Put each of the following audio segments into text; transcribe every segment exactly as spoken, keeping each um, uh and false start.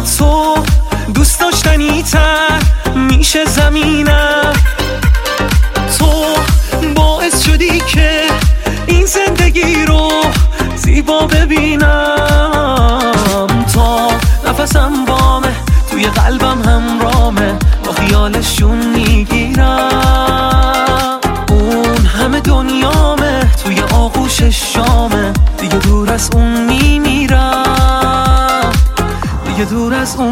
تو دوست داشتنی تر میشه زمینم. تو باعث شدی که این زندگی رو زیبا ببینم. تا نفسم بامه توی قلبم همرامه، با خیالشون میگیرم. اون همه دنیامه توی آغوش شامه، دیگه دور از اون میمیرم، دیگه دور از اون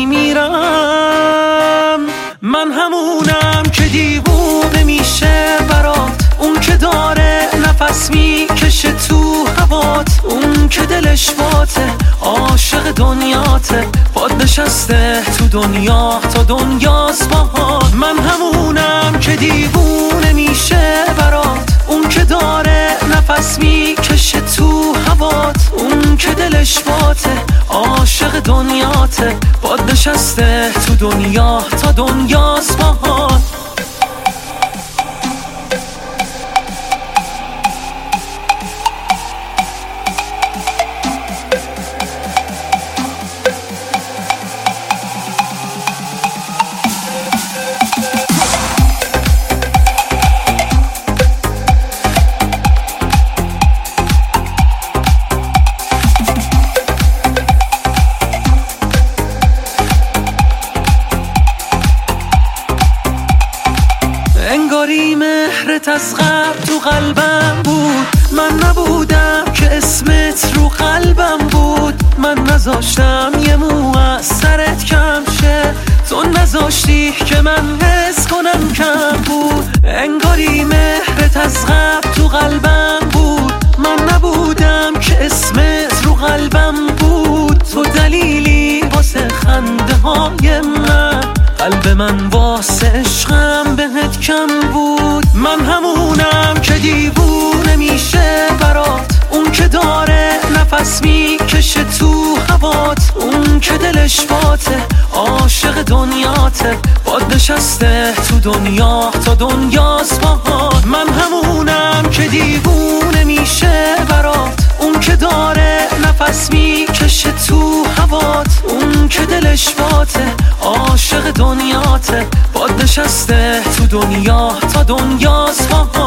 میمیرم. من همونم که دیوونه میشه برات، اون که داره نفس میکشه تو هوات، اون که دلش باته عاشق دنیاته، باد نشسته تو دنیا تا دنیاست باهات. من همونم که دیوونه میشه برات، اون که داره نفس میکشه تو هوات، اون که دلش باته عاشق دنیاته، باد نشسته تو دنیا تا دنیاست باهات. انگاری مهرت از قبل تو قلبم بود، من نبودم که اسمت رو قلبم بود. من نذاشتم یه مو از سرت کم شه، تو نذاشتی که من حس کنم کم بود. انگاری مهرت از قبل تو قلبم بود، من نبودم که اسمت رو قلبم بود. تو دلیلی واسه خنده های من، قلب من واسه عشقم بهت کم بود. من همونم که دیوونه میشه برات، اون که داره نفس میکشه تو هوات، اون که دلش باته عاشق دنیاته، باد نشسته تو دنیا تا دنیاست باهات. من همونم که دیوونه میشه برات، اون که داره نفس میکشه تو هوات، اون که دلش باته عاشق دنیاته، باد نشسته تو دنیا تا دنیاست باهات.